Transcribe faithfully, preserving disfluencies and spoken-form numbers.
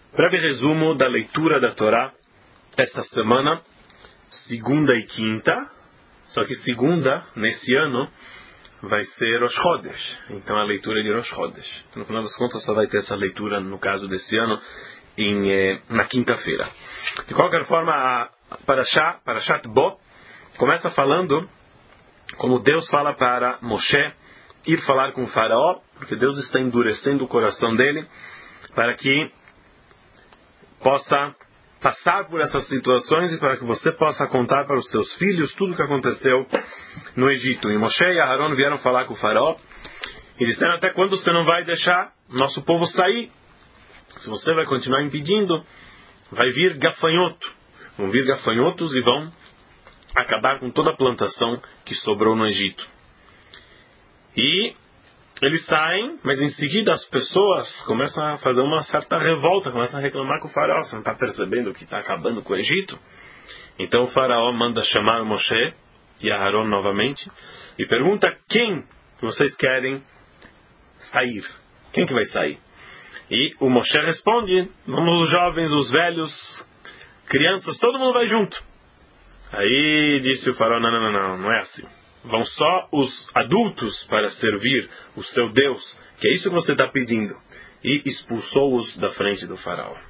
Breve resumo da leitura da Torá esta semana, segunda e quinta, só que segunda, nesse ano, vai ser Rosh Chodesh, então a leitura de Rosh Chodesh. No final das contas só vai ter essa leitura, no caso desse ano, em, eh, na quinta-feira. De qualquer forma, a Parashá, Parashat Bo, começa falando como Deus fala para Moshe ir falar com o faraó, porque Deus está endurecendo o coração dele, para que possa passar por essas situações e para que você possa contar para os seus filhos tudo o que aconteceu no Egito. E Moshe e Aharon vieram falar com o faraó e disseram: até quando você não vai deixar nosso povo sair? Se você vai continuar impedindo, vai vir gafanhoto. Vão vir gafanhotos e vão acabar com toda a plantação que sobrou no Egito. E eles saem, mas em seguida as pessoas começam a fazer uma certa revolta, começam a reclamar com o faraó. Você não está percebendo que está acabando com o Egito? Então o faraó manda chamar o Moshe e Aharon novamente e pergunta: quem vocês querem sair? Quem que vai sair? E o Moshe responde: vamos os jovens, os velhos, crianças, todo mundo vai junto. Aí disse o faraó: não, não, não, não, não é assim. Vão só os adultos para servir o seu Deus, que é isso que você está pedindo. E expulsou-os da frente do faraó.